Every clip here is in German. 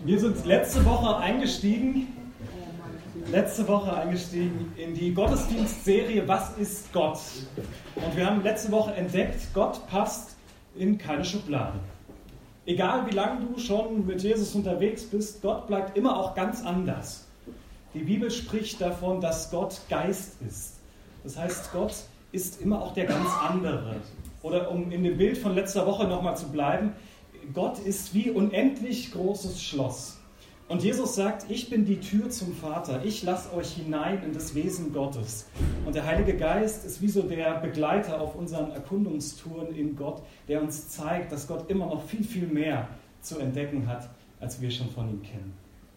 Wir sind letzte Woche eingestiegen in die Gottesdienstserie Was ist Gott? Und wir haben letzte Woche entdeckt, Gott passt in keine Schublade. Egal wie lange du schon mit Jesus unterwegs bist, Gott bleibt immer auch ganz anders. Die Bibel spricht davon, dass Gott Geist ist. Das heißt, Gott ist immer auch der ganz andere. Oder um in dem Bild von letzter Woche nochmal zu bleiben, Gott ist wie unendlich großes Schloss. Und Jesus sagt, ich bin die Tür zum Vater, ich lasse euch hinein in das Wesen Gottes. Und der Heilige Geist ist wie so der Begleiter auf unseren Erkundungstouren in Gott, der uns zeigt, dass Gott immer noch viel, viel mehr zu entdecken hat, als wir schon von ihm kennen.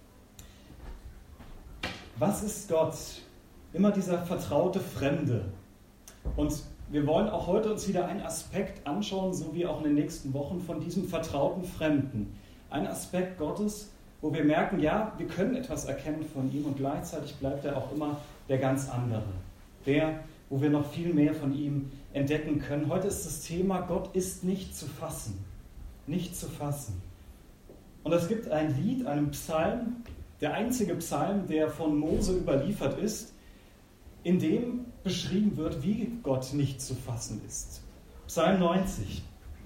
Was ist Gott? Immer dieser vertraute Fremde. Und wir wollen auch heute uns wieder einen Aspekt anschauen, so wie auch in den nächsten Wochen, von diesem vertrauten Fremden. Ein Aspekt Gottes, wo wir merken, ja, wir können etwas erkennen von ihm und gleichzeitig bleibt er auch immer der ganz andere. Der, wo wir noch viel mehr von ihm entdecken können. Heute ist das Thema, Gott ist nicht zu fassen. Nicht zu fassen. Und es gibt ein Lied, einen Psalm, der einzige Psalm, der von Mose überliefert ist, in dem beschrieben wird, wie Gott nicht zu fassen ist. Psalm 90.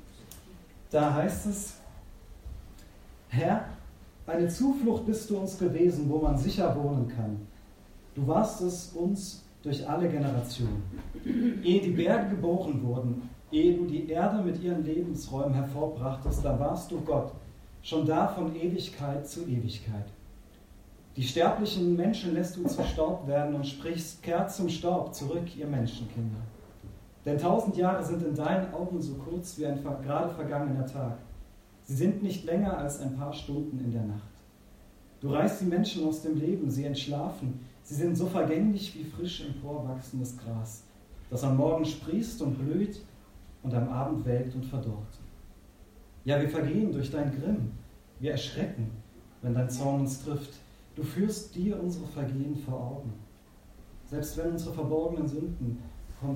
Da heißt es, Herr, eine Zuflucht bist du uns gewesen, wo man sicher wohnen kann. Du warst es uns durch alle Generationen. Ehe die Berge geboren wurden, ehe du die Erde mit ihren Lebensräumen hervorbrachtest, da warst du Gott, schon da von Ewigkeit zu Ewigkeit. Die sterblichen Menschen lässt du zu Staub werden und sprichst, kehrt zum Staub zurück, ihr Menschenkinder. Denn 1000 Jahre sind in deinen Augen so kurz wie ein gerade vergangener Tag. Sie sind nicht länger als ein paar Stunden in der Nacht. Du reißt die Menschen aus dem Leben, sie entschlafen. Sie sind so vergänglich wie frisch emporwachsendes Gras, das am Morgen sprießt und blüht und am Abend welkt und verdorrt. Ja, wir vergehen durch dein Grimm, wir erschrecken, wenn dein Zorn uns trifft. Du führst dir unsere Vergehen vor Augen. Selbst unsere verborgenen Sünden kommen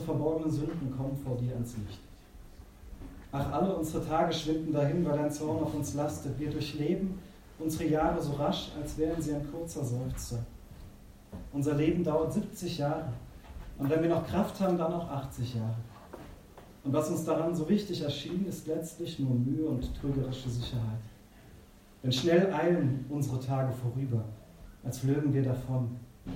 vor dir ans Licht. Ach, alle unsere Tage schwinden dahin, weil dein Zorn auf uns lastet. Wir durchleben unsere Jahre so rasch, als wären sie ein kurzer Seufzer. Unser Leben dauert 70 Jahre. Und wenn wir noch Kraft haben, dann auch 80 Jahre. Und was uns daran so wichtig erschien, ist letztlich nur Mühe und trügerische Sicherheit. Denn schnell eilen unsere Tage vorüber, als flögen wir davon.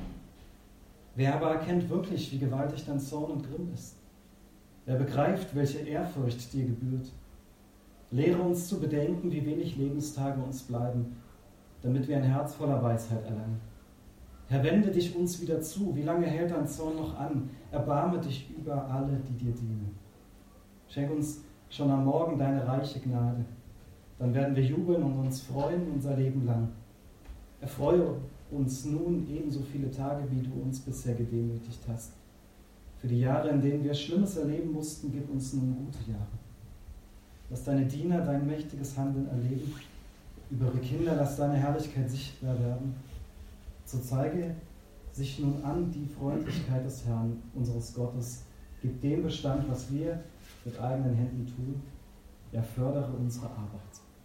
Wer aber erkennt wirklich, wie gewaltig dein Zorn und Grimm ist? Wer begreift, welche Ehrfurcht dir gebührt? Lehre uns zu bedenken, wie wenig Lebenstage uns bleiben, damit wir ein Herz voller Weisheit erlangen. Herr, wende dich uns wieder zu. Wie lange hält dein Zorn noch an? Erbarme dich über alle, die dir dienen. Schenk uns schon am Morgen deine reiche Gnade. Dann werden wir jubeln und uns freuen unser Leben lang. Erfreue uns nun ebenso viele Tage, wie du uns bisher gedemütigt hast. Für die Jahre, in denen wir Schlimmes erleben mussten, gib uns nun gute Jahre. Lass deine Diener dein mächtiges Handeln erleben. Über ihre Kinder lass deine Herrlichkeit sichtbar werden. So zeige sich nun an die Freundlichkeit des Herrn, unseres Gottes. Gib dem Bestand, was wir mit eigenen Händen tun. Ja, fördere unsere Arbeit.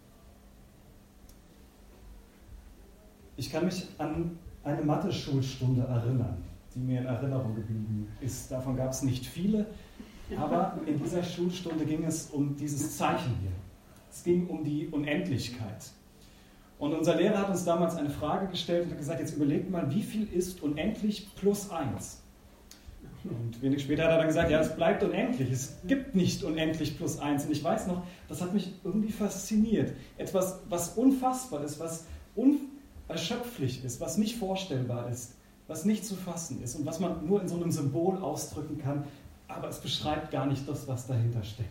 Ich kann mich an eine Mathe-Schulstunde erinnern, die mir in Erinnerung geblieben ist. Davon gab es nicht viele, aber in dieser Schulstunde ging es um dieses Zeichen hier. Es ging um die Unendlichkeit. Und unser Lehrer hat uns damals eine Frage gestellt und hat gesagt, jetzt überlegt mal, wie viel ist unendlich plus 1? Und wenig später hat er dann gesagt, ja, es bleibt unendlich, es gibt nicht unendlich plus 1. Und ich weiß noch, das hat mich irgendwie fasziniert. Etwas, was unfassbar ist, was unerschöpflich ist, was nicht vorstellbar ist, was nicht zu fassen ist und was man nur in so einem Symbol ausdrücken kann, aber es beschreibt gar nicht das, was dahinter steckt.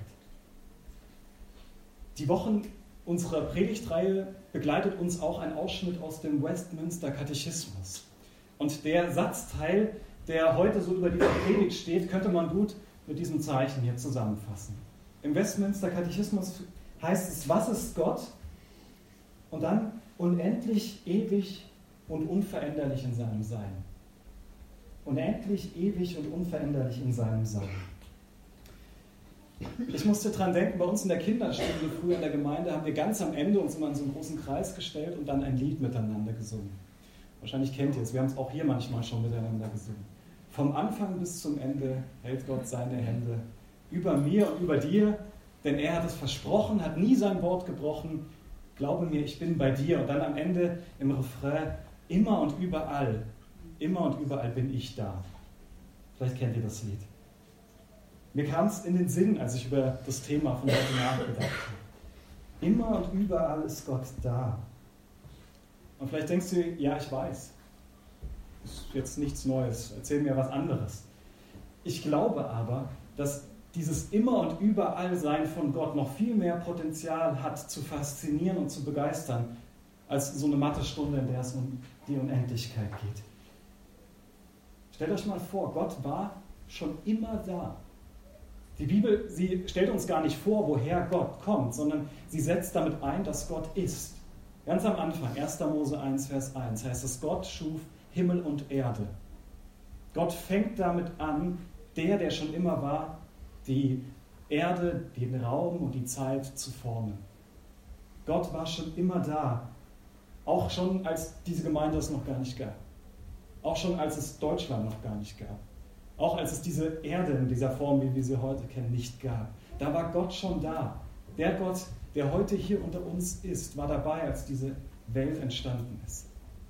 Die Wochen unserer Predigtreihe begleitet uns auch ein Ausschnitt aus dem Westminster Katechismus. Und der Satzteil, der heute so über dieser Predigt steht, könnte man gut mit diesem Zeichen hier zusammenfassen. Im Westminster Katechismus heißt es, was ist Gott? Und dann unendlich, ewig und unveränderlich in seinem Sein. Unendlich, ewig und unveränderlich in seinem Sein. Ich musste dran denken, bei uns in der Kinderstunde früher in der Gemeinde haben wir ganz am Ende uns immer in so einen großen Kreis gestellt und dann ein Lied miteinander gesungen. Wahrscheinlich kennt ihr es, wir haben es auch hier manchmal schon miteinander gesungen. Vom Anfang bis zum Ende hält Gott seine Hände über mir und über dir, denn er hat es versprochen, hat nie sein Wort gebrochen. Glaube mir, ich bin bei dir. Und dann am Ende im Refrain, immer und überall bin ich da. Vielleicht kennt ihr das Lied. Mir kam es in den Sinn, als ich über das Thema von heute nachgedacht habe. Immer und überall ist Gott da. Und vielleicht denkst du, ja, ich weiß. Das ist jetzt nichts Neues. Erzähl mir was anderes. Ich glaube aber, dass dieses Immer- und Überall-Sein von Gott noch viel mehr Potenzial hat, zu faszinieren und zu begeistern, als so eine Mathestunde, in der es um die Unendlichkeit geht. Stellt euch mal vor, Gott war schon immer da. Die Bibel, sie stellt uns gar nicht vor, woher Gott kommt, sondern sie setzt damit ein, dass Gott ist. Ganz am Anfang, 1. Mose 1, Vers 1, heißt es, Gott schuf Himmel und Erde. Gott fängt damit an, der schon immer war, die Erde, den Raum und die Zeit zu formen. Gott war schon immer da, auch schon als diese Gemeinde es noch gar nicht gab. Auch schon als es Deutschland noch gar nicht gab. Auch als es diese Erde in dieser Form, wie wir sie heute kennen, nicht gab. Da war Gott schon da. Der Gott, der heute hier unter uns ist, war dabei, als diese Welt entstanden ist.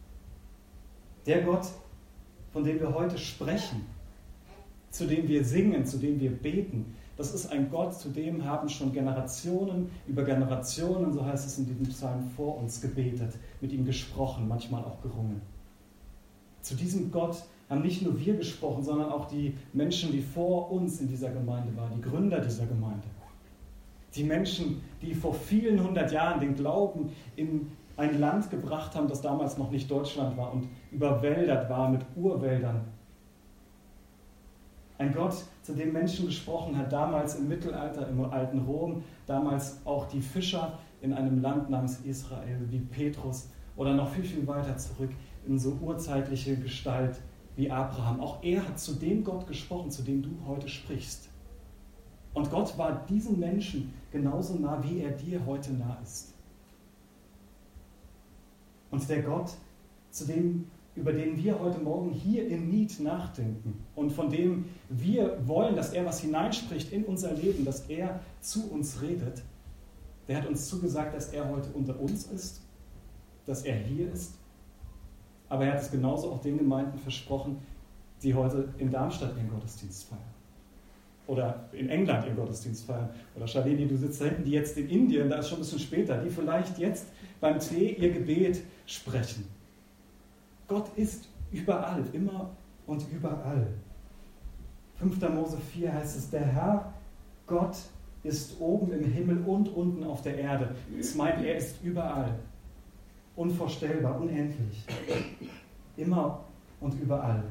Der Gott, von dem wir heute sprechen, zu dem wir singen, zu dem wir beten, das ist ein Gott, zu dem haben schon Generationen über Generationen, so heißt es in diesem Psalm, vor uns gebetet, mit ihm gesprochen, manchmal auch gerungen. Zu diesem Gott haben nicht nur wir gesprochen, sondern auch die Menschen, die vor uns in dieser Gemeinde waren, die Gründer dieser Gemeinde. Die Menschen, die vor vielen hundert Jahren den Glauben in ein Land gebracht haben, das damals noch nicht Deutschland war und überwältigt war mit Urwäldern. Ein Gott, zu dem Menschen gesprochen hat, damals im Mittelalter, im alten Rom, damals auch die Fischer in einem Land namens Israel, wie Petrus, oder noch viel, viel weiter zurück in so urzeitliche Gestalt wie Abraham. Auch er hat zu dem Gott gesprochen, zu dem du heute sprichst. Und Gott war diesen Menschen genauso nah, wie er dir heute nah ist. Und der Gott, über den wir heute Morgen hier in Need nachdenken und von dem wir wollen, dass er was hineinspricht in unser Leben, dass er zu uns redet, der hat uns zugesagt, dass er heute unter uns ist, dass er hier ist. Aber er hat es genauso auch den Gemeinden versprochen, die heute in Darmstadt ihren Gottesdienst feiern. Oder in England ihren Gottesdienst feiern. Oder Shalini, du sitzt da hinten, die jetzt in Indien, da ist schon ein bisschen später, die vielleicht jetzt beim Tee ihr Gebet sprechen. Gott ist überall, immer und überall. 5. Mose 4 heißt es, der Herr, Gott, ist oben im Himmel und unten auf der Erde. Das meint, er ist überall. Unvorstellbar, unendlich. Immer und überall.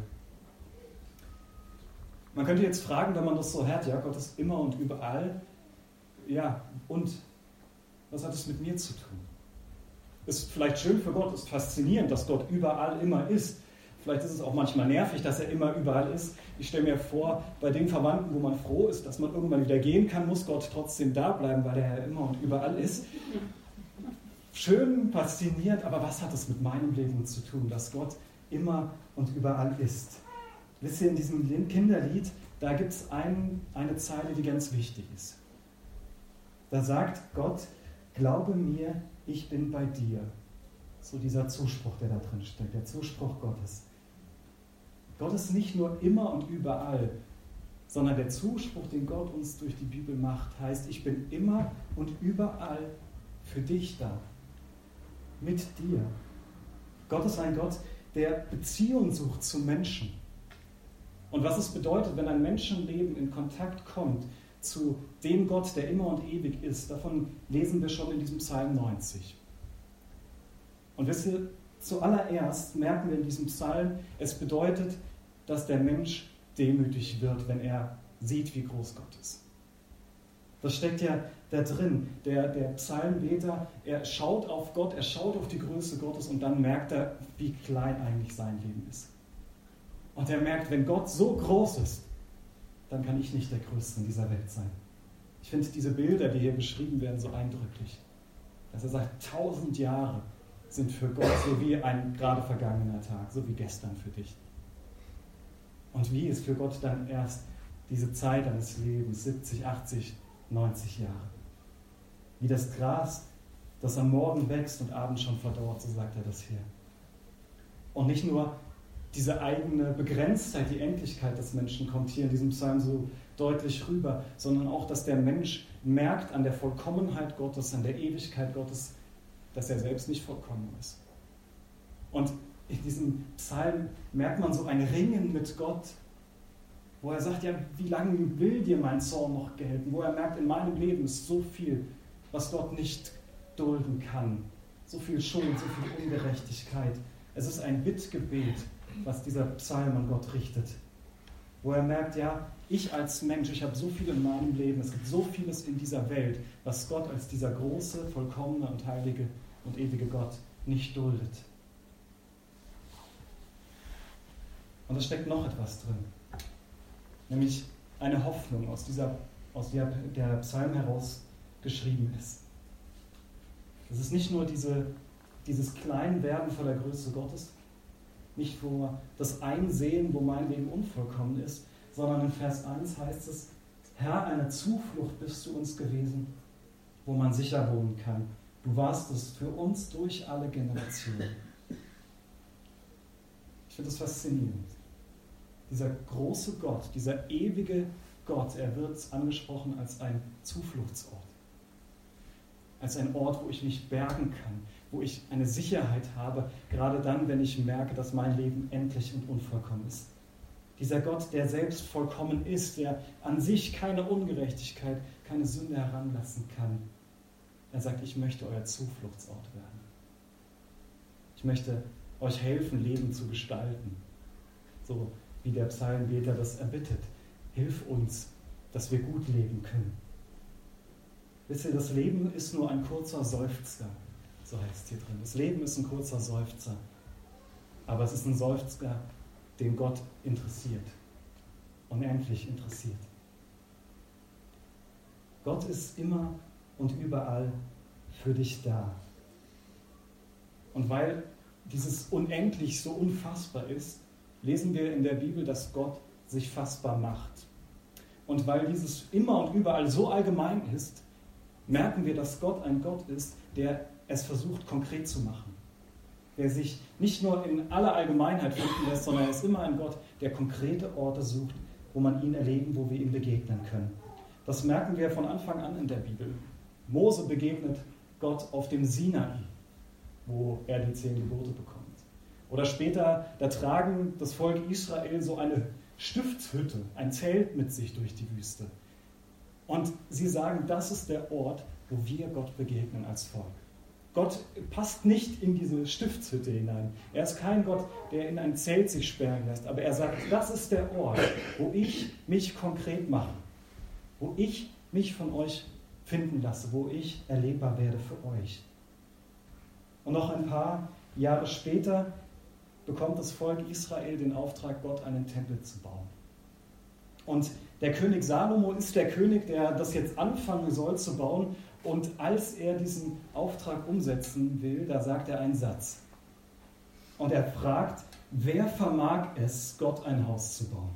Man könnte jetzt fragen, wenn man das so hört, ja, Gott ist immer und überall. Ja, und was hat es mit mir zu tun? Ist vielleicht schön für Gott, ist faszinierend, dass Gott überall immer ist. Vielleicht ist es auch manchmal nervig, dass er immer überall ist. Ich stelle mir vor, bei den Verwandten, wo man froh ist, dass man irgendwann wieder gehen kann, muss Gott trotzdem da bleiben, weil er ja immer und überall ist. Schön, faszinierend, aber was hat es mit meinem Leben zu tun, dass Gott immer und überall ist? Wisst ihr, in diesem Kinderlied, da gibt es eine Zeile, die ganz wichtig ist. Da sagt Gott, glaube mir, ich bin bei dir. So dieser Zuspruch, der da drin steckt, der Zuspruch Gottes. Gott ist nicht nur immer und überall, sondern der Zuspruch, den Gott uns durch die Bibel macht, heißt, ich bin immer und überall für dich da. Mit dir. Gott ist ein Gott, der Beziehung sucht zu Menschen. Und was es bedeutet, wenn ein Menschenleben in Kontakt kommt zu dem Gott, der immer und ewig ist, davon lesen wir schon in diesem Psalm 90. Und wisst ihr, zuallererst merken wir in diesem Psalm, es bedeutet, dass der Mensch demütig wird, wenn er sieht, wie groß Gott ist. Das steckt ja da drin. Der Psalmbeter, er schaut auf Gott, er schaut auf die Größe Gottes und dann merkt er, wie klein eigentlich sein Leben ist. Und er merkt, wenn Gott so groß ist, dann kann ich nicht der Größte in dieser Welt sein. Ich finde diese Bilder, die hier beschrieben werden, so eindrücklich. Dass er sagt, 1000 Jahre sind für Gott so wie ein gerade vergangener Tag, so wie gestern für dich. Und wie ist für Gott dann erst diese Zeit eines Lebens, 70, 80, 90 Jahre? Wie das Gras, das am Morgen wächst und abends schon verdorrt, so sagt er das hier. Und nicht nur diese eigene Begrenztheit, die Endlichkeit des Menschen kommt hier in diesem Psalm so deutlich rüber, sondern auch, dass der Mensch merkt an der Vollkommenheit Gottes, an der Ewigkeit Gottes, dass er selbst nicht vollkommen ist. Und in diesem Psalm merkt man so ein Ringen mit Gott, wo er sagt, ja, wie lange will dir mein Zorn noch gelten? Wo er merkt, in meinem Leben ist so viel, was Gott nicht dulden kann. So viel Schuld, so viel Ungerechtigkeit. Es ist ein Bittgebet, was dieser Psalm an Gott richtet. Wo er merkt, ja, ich als Mensch, ich habe so viel in meinem Leben, es gibt so vieles in dieser Welt, was Gott als dieser große, vollkommene und heilige und ewige Gott nicht duldet. Und es steckt noch etwas drin, nämlich eine Hoffnung, aus der der Psalm heraus geschrieben ist. Es ist nicht nur dieses Kleinwerden vor der Größe Gottes, nicht vor das Einsehen, wo mein Leben unvollkommen ist, sondern in Vers 1 heißt es, Herr, eine Zuflucht bist du uns gewesen, wo man sicher wohnen kann. Du warst es für uns durch alle Generationen. Ich finde das faszinierend. Dieser große Gott, dieser ewige Gott, er wird angesprochen als ein Zufluchtsort. Als ein Ort, wo ich mich bergen kann, wo ich eine Sicherheit habe, gerade dann, wenn ich merke, dass mein Leben endlich und unvollkommen ist. Dieser Gott, der selbst vollkommen ist, der an sich keine Ungerechtigkeit, keine Sünde heranlassen kann. Er sagt, ich möchte euer Zufluchtsort werden. Ich möchte euch helfen, Leben zu gestalten. So wie der Psalmbeter das erbittet. Hilf uns, dass wir gut leben können. Wisst ihr, das Leben ist nur ein kurzer Seufzer, so heißt es hier drin. Das Leben ist ein kurzer Seufzer, aber es ist ein Seufzer, den Gott interessiert, unendlich interessiert. Gott ist immer und überall für dich da. Und weil dieses unendlich so unfassbar ist, lesen wir in der Bibel, dass Gott sich fassbar macht. Und weil dieses immer und überall so allgemein ist, merken wir, dass Gott ein Gott ist, der es versucht, konkret zu machen. Der sich nicht nur in aller Allgemeinheit finden lässt, sondern er ist immer ein Gott, der konkrete Orte sucht, wo man ihn erleben, wo wir ihm begegnen können. Das merken wir von Anfang an in der Bibel. Mose begegnet Gott auf dem Sinai, wo er die 10 Gebote bekommt. Oder später, da tragen das Volk Israel so eine Stiftshütte, ein Zelt mit sich durch die Wüste. Und sie sagen, das ist der Ort, wo wir Gott begegnen als Volk. Gott passt nicht in diese Stiftshütte hinein. Er ist kein Gott, der in ein Zelt sich sperren lässt. Aber er sagt, das ist der Ort, wo ich mich konkret mache. Wo ich mich von euch finden lasse. Wo ich erlebbar werde für euch. Und noch ein paar Jahre später bekommt das Volk Israel den Auftrag, Gott einen Tempel zu bauen. Und der König Salomo ist der König, der das jetzt anfangen soll zu bauen. Und als er diesen Auftrag umsetzen will, da sagt er einen Satz. Und er fragt, wer vermag es, Gott ein Haus zu bauen?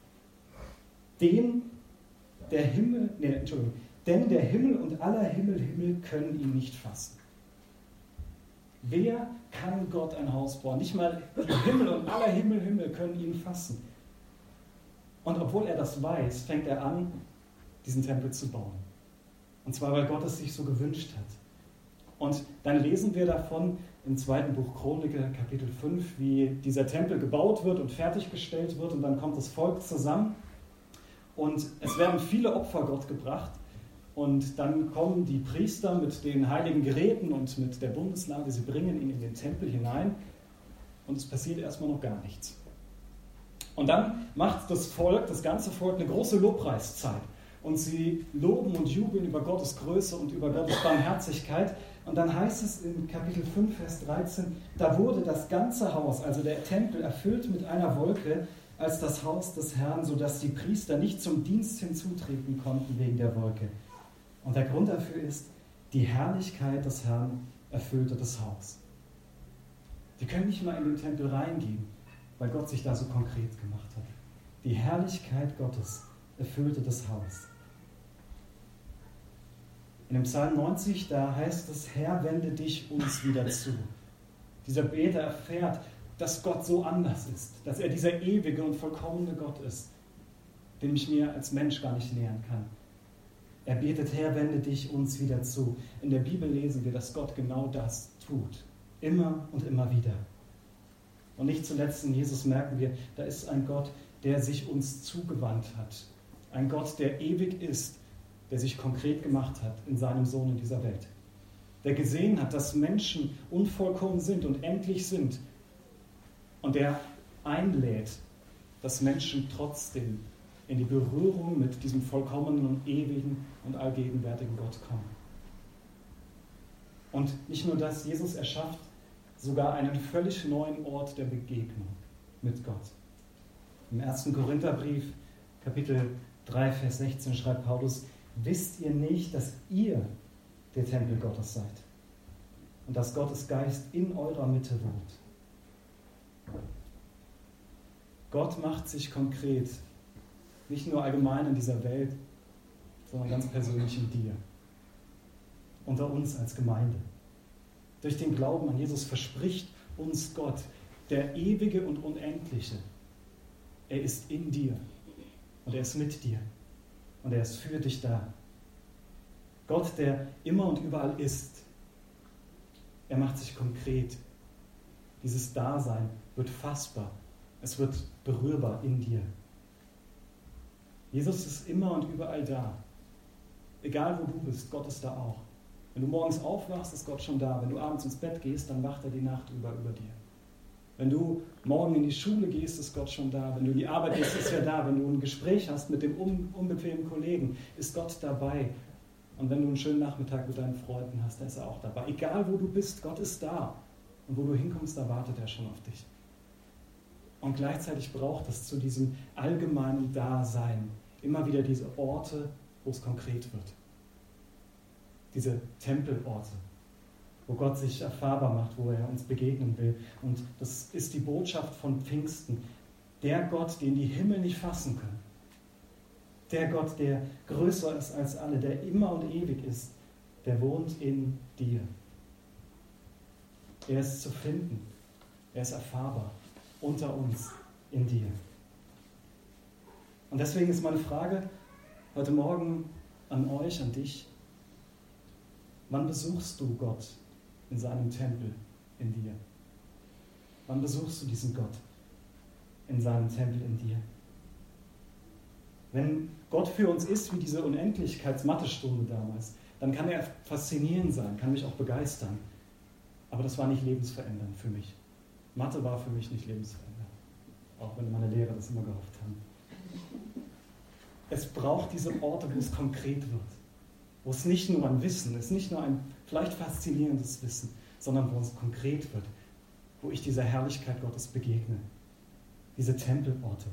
Denn der Himmel und aller Himmel können ihn nicht fassen. Wer kann Gott ein Haus bauen? Nicht mal der Himmel und aller Himmel können ihn fassen. Und obwohl er das weiß, fängt er an, diesen Tempel zu bauen. Und zwar, weil Gott es sich so gewünscht hat. Und dann lesen wir davon im 2. Buch Chroniker, Kapitel 5, wie dieser Tempel gebaut wird und fertiggestellt wird. Und dann kommt das Volk zusammen. Und es werden viele Opfer Gott gebracht. Und dann kommen die Priester mit den heiligen Geräten und mit der Bundeslade, sie bringen ihn in den Tempel hinein und es passiert erstmal noch gar nichts. Und dann macht das ganze Volk eine große Lobpreiszeit und sie loben und jubeln über Gottes Größe und über Gottes Barmherzigkeit. Und dann heißt es in Kapitel 5, Vers 13, da wurde das ganze Haus, also der Tempel, erfüllt mit einer Wolke als das Haus des Herrn, sodass die Priester nicht zum Dienst hinzutreten konnten wegen der Wolke. Und der Grund dafür ist, die Herrlichkeit des Herrn erfüllte das Haus. Wir können nicht mal in den Tempel reingehen, weil Gott sich da so konkret gemacht hat. Die Herrlichkeit Gottes erfüllte das Haus. In dem Psalm 90, da heißt es, Herr, wende dich uns wieder zu. Dieser Beter erfährt, dass Gott so anders ist, dass er dieser ewige und vollkommene Gott ist, dem ich mir als Mensch gar nicht nähern kann. Er betet, Herr, wende dich uns wieder zu. In der Bibel lesen wir, dass Gott genau das tut. Immer und immer wieder. Und nicht zuletzt in Jesus merken wir, da ist ein Gott, der sich uns zugewandt hat. Ein Gott, der ewig ist, der sich konkret gemacht hat in seinem Sohn in dieser Welt. Der gesehen hat, dass Menschen unvollkommen sind und endlich sind. Und der einlädt, dass Menschen trotzdem in die Berührung mit diesem vollkommenen und ewigen und allgegenwärtigen Gott kommen. Und nicht nur das, Jesus erschafft sogar einen völlig neuen Ort der Begegnung mit Gott. Im 1. Korintherbrief, Kapitel 3, Vers 16 schreibt Paulus, wisst ihr nicht, dass ihr der Tempel Gottes seid und dass Gottes Geist in eurer Mitte wohnt? Gott macht sich konkret, nicht nur allgemein in dieser Welt, sondern ganz persönlich in dir, unter uns als Gemeinde. Durch den Glauben an Jesus verspricht uns Gott, der Ewige und Unendliche, er ist in dir und er ist mit dir und er ist für dich da. Gott, der immer und überall ist, er macht sich konkret. Dieses Dasein wird fassbar, es wird berührbar in dir. Jesus ist immer und überall da. Egal wo du bist, Gott ist da auch. Wenn du morgens aufwachst, ist Gott schon da. Wenn du abends ins Bett gehst, dann wacht er die Nacht über dir. Wenn du morgen in die Schule gehst, ist Gott schon da. Wenn du in die Arbeit gehst, ist er da. Wenn du ein Gespräch hast mit dem unbequemen Kollegen, ist Gott dabei. Und wenn du einen schönen Nachmittag mit deinen Freunden hast, dann ist er auch dabei. Egal wo du bist, Gott ist da. Und wo du hinkommst, da wartet er schon auf dich. Und gleichzeitig braucht es zu diesem allgemeinen Dasein immer wieder diese Orte, wo es konkret wird. Diese Tempelorte, wo Gott sich erfahrbar macht, wo er uns begegnen will. Und das ist die Botschaft von Pfingsten. Der Gott, den die Himmel nicht fassen können. Der Gott, der größer ist als alle, der immer und ewig ist, der wohnt in dir. Er ist zu finden. Er ist erfahrbar unter uns, in dir. Und deswegen ist meine Frage heute Morgen an euch, an dich: Wann besuchst du Gott in seinem Tempel in dir? Wann besuchst du diesen Gott in seinem Tempel in dir? Wenn Gott für uns ist wie diese Unendlichkeits-Mathestunde damals, dann kann er faszinierend sein, kann mich auch begeistern. Aber das war nicht lebensverändernd für mich. Mathe war für mich nicht lebensverändernd, auch wenn meine Lehrer das immer gehofft haben. Es braucht diese Orte, wo es konkret wird. Wo es nicht nur ein Wissen ist, nicht nur ein vielleicht faszinierendes Wissen, sondern wo es konkret wird, wo ich dieser Herrlichkeit Gottes begegne. Diese Tempelorte.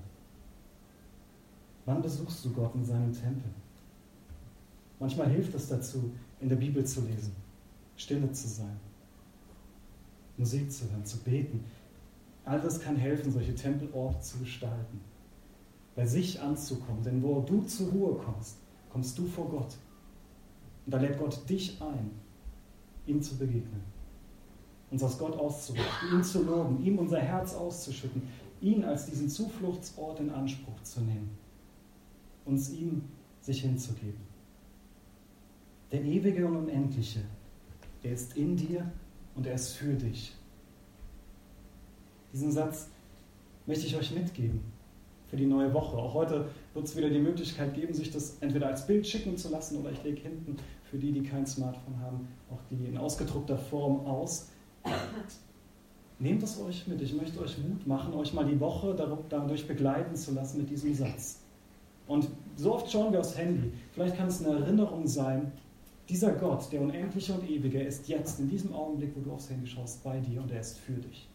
Wann besuchst du Gott in seinem Tempel? Manchmal hilft es dazu, in der Bibel zu lesen, stille zu sein, Musik zu hören, zu beten. All das kann helfen, solche Tempelorte zu gestalten. Bei sich anzukommen, denn wo du zur Ruhe kommst, kommst du vor Gott. Und da lädt Gott dich ein, ihm zu begegnen, uns aus Gott auszurichten, ihn zu loben, ihm unser Herz auszuschütten, ihn als diesen Zufluchtsort in Anspruch zu nehmen, uns ihm sich hinzugeben. Der Ewige und Unendliche, er ist in dir und er ist für dich. Diesen Satz möchte ich euch mitgeben für die neue Woche. Auch heute wird es wieder die Möglichkeit geben, sich das entweder als Bild schicken zu lassen oder ich lege hinten für die, die kein Smartphone haben, auch die in ausgedruckter Form aus. Nehmt es euch mit. Ich möchte euch Mut machen, euch mal die Woche dadurch begleiten zu lassen mit diesem Satz. Und so oft schauen wir aufs Handy. Vielleicht kann es eine Erinnerung sein, dieser Gott, der Unendliche und Ewige, ist jetzt, in diesem Augenblick, wo du aufs Handy schaust, bei dir und er ist für dich.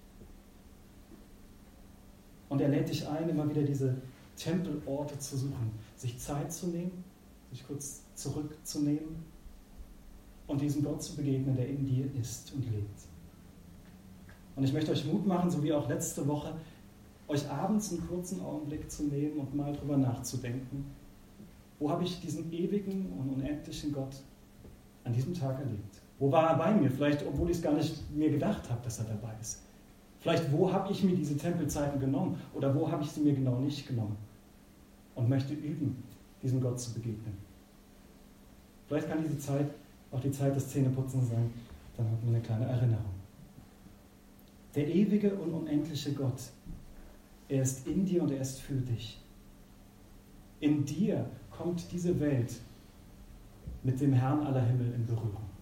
Und er lädt dich ein, immer wieder diese Tempelorte zu suchen, sich Zeit zu nehmen, sich kurz zurückzunehmen und diesem Gott zu begegnen, der in dir ist und lebt. Und ich möchte euch Mut machen, so wie auch letzte Woche, euch abends einen kurzen Augenblick zu nehmen und mal drüber nachzudenken, wo habe ich diesen ewigen und unendlichen Gott an diesem Tag erlebt? Wo war er bei mir? Vielleicht, obwohl ich es gar nicht mir gedacht habe, dass er dabei ist. Vielleicht, wo habe ich mir diese Tempelzeiten genommen oder wo habe ich sie mir genau nicht genommen und möchte üben, diesem Gott zu begegnen. Vielleicht kann diese Zeit auch die Zeit des Zähneputzens sein, dann hat man eine kleine Erinnerung. Der ewige und unendliche Gott, er ist in dir und er ist für dich. In dir kommt diese Welt mit dem Herrn aller Himmel in Berührung.